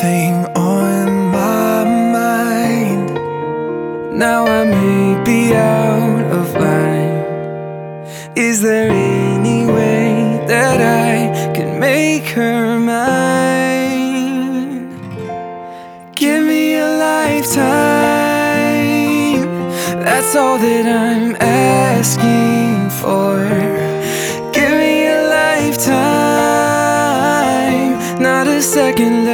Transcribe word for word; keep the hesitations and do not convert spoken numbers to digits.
thing on my mind. Now I may be out of line. Is there any way that I can make her mine? Give me a lifetime, that's all that I'm asking.